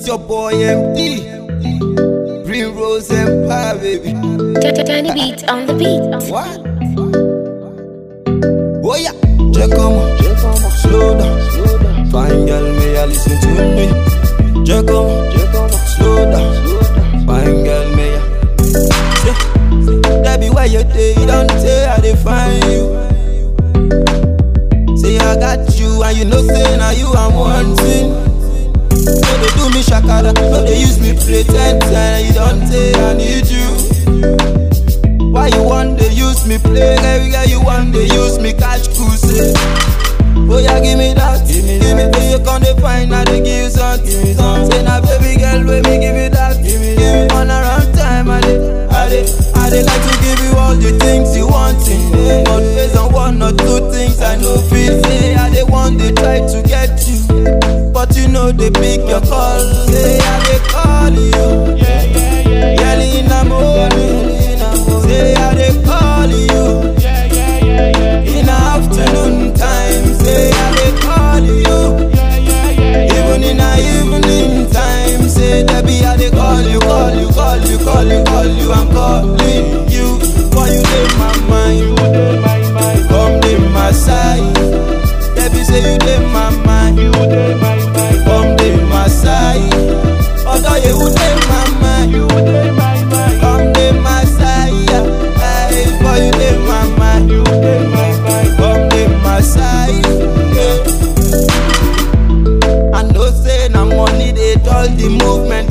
It's your boy MD, Green Rose Empire, baby. Tiny beat on the beat. What? Oh yeah, check on, slow down. Fine girl, may I listen to me? Check on, slow down. Fine girl, may I? That be why you day, don't say I define you. Say I got you, and you know say now you I'm wanting. No they do me shakara, no they use me play 10-10. You don't say I need you. Why you want they use me play? Every girl you want they use me catch cruise. Oh yeah, give me that, give me till you come to find now they give you something. Say now baby girl, let me give you that, give me one around time. I dey like to give you all the things you want. Not based on one or two things I know feel. Say I dey want they try to get you, but you know they pick your call. Say I dey call you, early in the morning. Say I dey call you, in the afternoon time. Say I dey call you, even in the evening time. Say Debbie I dey call you. I'm calling you, for you dey my mind. Come dey my side. Debbie say you dey my mind. Come dey my side. Although you dey my mind, come dey my side. Hey, for you dey my mind. Come dey my side. I know say na money dey all the movement.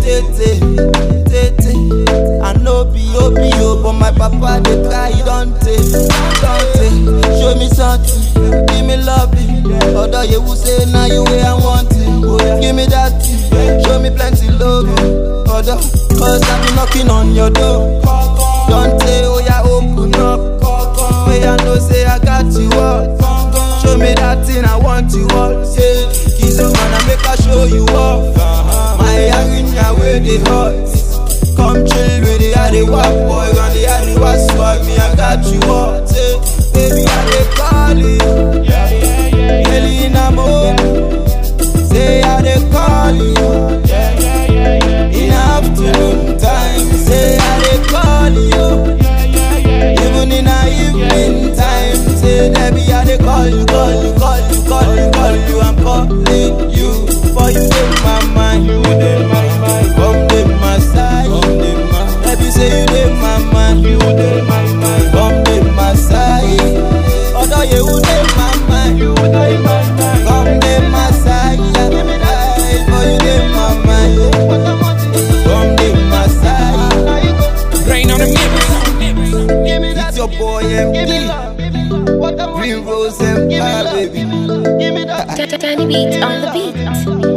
I know B.O.B.O. but my papa dey try, don't take. Show me something, give me loving. Although you will say now you way I want it. Give me that, show me plenty love. Although, cause I be knocking on your door. Don't say, oh yeah, open up. Way I know say I got you up. Show me that thing I want you all. Say, kiss your man and make I show you off. My arena where they hot. Come chill with the Addy Wap boy, and the Addy Wap swag me, I got you up. Say, baby, I dey call you, early in the morning. Say, I dey call you, in the afternoon time. Say, I dey call you, even in the evening time. Say, baby, I dey call you. I'm calling you, for you in my mind. Come dey my side. Baby say you dey my mind. Come dey my side. Although you dey my mind, come dey my side. For you dey my mind. Come dey my side. Rain on the mix. It's your boy MD, Green Rose Empire, baby. Tiny beat on the beat.